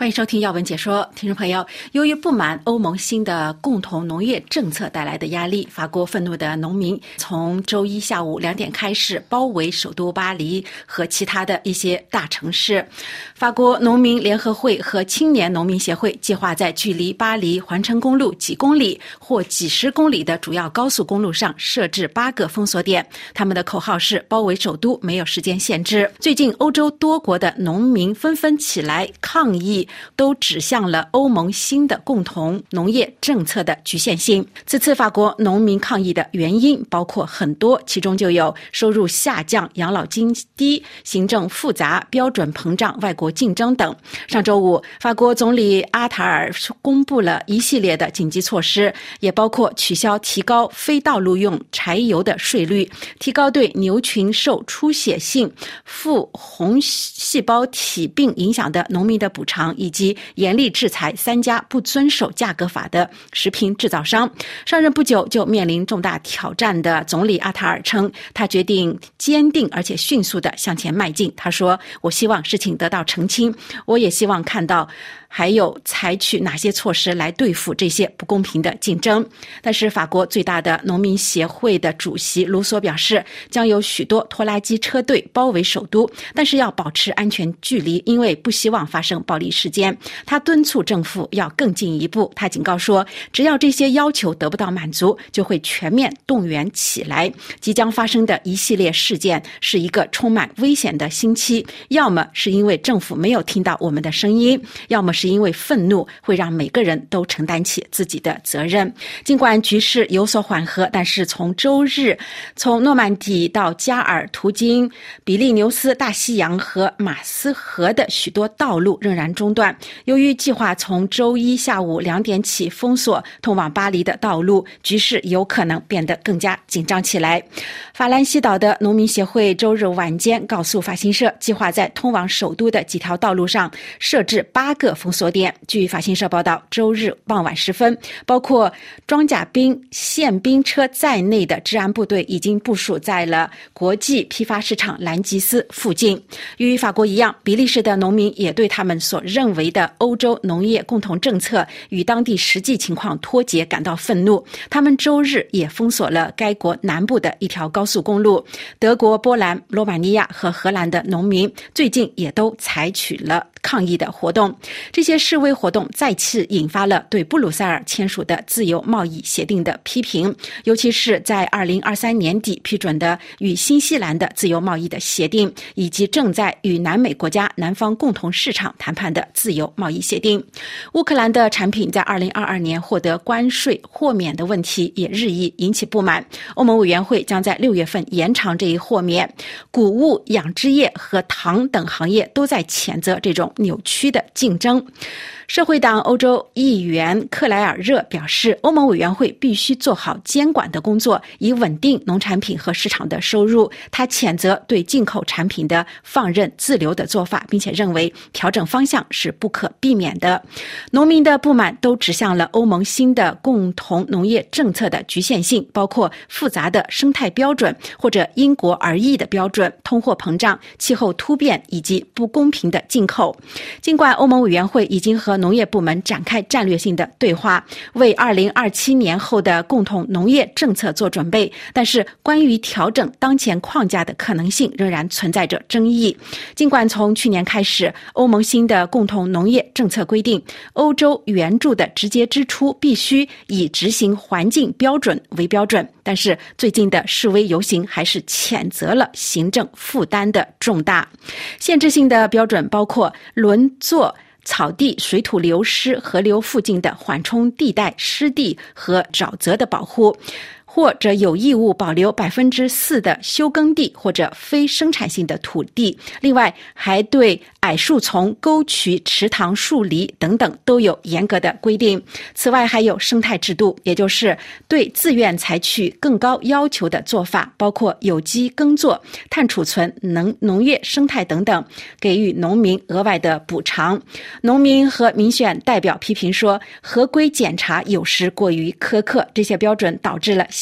欢迎收听要闻解说。听众朋友，由于不满欧盟新的共同农业政策带来的压力，法国愤怒的农民从周一下午2点开始包围首都巴黎和其他的一些大城市。法国农民联合会和青年农民协会计划在距离巴黎环城公路几公里或几十公里的主要高速公路上设置8个封锁点，他们的口号是包围首都，没有时间限制。最近欧洲多国的农民纷纷起来抗议，都指向了欧盟新的共同农业政策的局限性。此次法国农民抗议的原因包括很多，其中就有收入下降、养老金低、行政复杂、标准膨胀、外国竞争等。上周五，法国总理阿塔尔公布了一系列的紧急措施，也包括取消提高非道路用柴油的税率，提高对牛群受出血性副红细胞体病影响的农民的补偿，以及严厉制裁3家不遵守价格法的食品制造商。上任不久就面临重大挑战的总理阿塔尔称，他决定坚定而且迅速地向前迈进。他说，我希望事情得到澄清，我也希望看到还有采取哪些措施来对付这些不公平的竞争。但是法国最大的农民协会的主席卢索表示，将有许多拖拉机车队包围首都，但是要保持安全距离，因为不希望发生暴力事件。他敦促政府要更进一步，他警告说，只要这些要求得不到满足，就会全面动员起来。即将发生的一系列事件是一个充满危险的星期，要么是因为政府没有听到我们的声音，要么是因为愤怒会让每个人都承担起自己的责任。尽管局势有所缓和，但是从周日从诺曼底到加尔途经比利牛斯、大西洋和马斯河的许多道路仍然中断。由于计划从周一下午2点起封锁通往巴黎的道路，局势有可能变得更加紧张起来。法兰西岛的农民协会周日晚间告诉法新社，计划在通往首都的几条道路上设置8个封锁点。据法新社报道，周日傍晚时分，包括装甲兵、宪兵车在内的治安部队已经部署在了国际批发市场兰吉斯附近。与法国一样，比利时的农民也对他们所认为的欧洲农业共同政策与当地实际情况脱节感到愤怒。他们周日也封锁了该国南部的一条高速公路。德国、波兰、罗马尼亚和荷兰的农民最近也都采取了抗议的活动。这些示威活动再次引发了对布鲁塞尔签署的自由贸易协定的批评，尤其是在2023年底批准的与新西兰的自由贸易的协定，以及正在与南美国家南方共同市场谈判的自由贸易协定。乌克兰的产品在2022年获得关税豁免的问题也日益引起不满。欧盟委员会将在6月份延长这一豁免。谷物、养殖业和糖等行业都在谴责这种扭曲的竞争。社会党欧洲议员克莱尔热表示，欧盟委员会必须做好监管的工作，以稳定农产品和市场的收入。他谴责对进口产品的放任自流的做法，并且认为调整方向是不可避免的。农民的不满都指向了欧盟新的共同农业政策的局限性，包括复杂的生态标准或者因国而异的标准、通货膨胀、气候突变以及不公平的进口。尽管欧盟委员会已经和农业部门展开战略性的对话，为2027年后的共同农业政策做准备，但是关于调整当前框架的可能性仍然存在着争议。尽管从去年开始，欧盟新的共同农业政策规定，欧洲援助的直接支出必须以执行环境标准为标准，但是最近的示威游行还是谴责了行政负担的重大。限制性的标准包括轮作、草地、水土流失、河流附近的缓冲地带、湿地和沼泽的保护，或者有义务保留4%的休耕地或者非生产性的土地。另外，还对矮树丛、沟渠、池塘、树篱等等都有严格的规定。此外，还有生态制度，也就是对自愿采取更高要求的做法，包括有机耕作、碳储存、农业生态等等，给予农民额外的补偿。农民和民选代表批评说，合规检查有时过于苛刻，这些标准导致了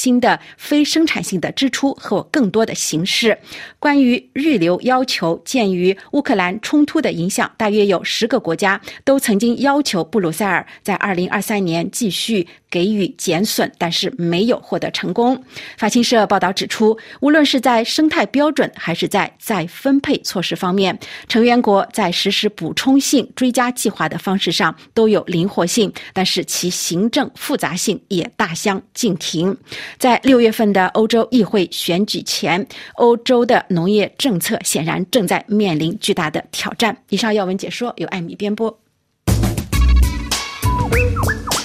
新的非生产性的支出和更多的形式。关于预留要求，鉴于乌克兰冲突的影响，大约有10个国家都曾经要求布鲁塞尔在2023年继续给予减损，但是没有获得成功。法新社报道指出，无论是在生态标准还是在再分配措施方面，成员国在实施补充性追加计划的方式上都有灵活性，但是其行政复杂性也大相径庭。在6月份的欧洲议会选举前，欧洲的农业政策显然正在面临巨大的挑战。以上要闻解说由艾米编播。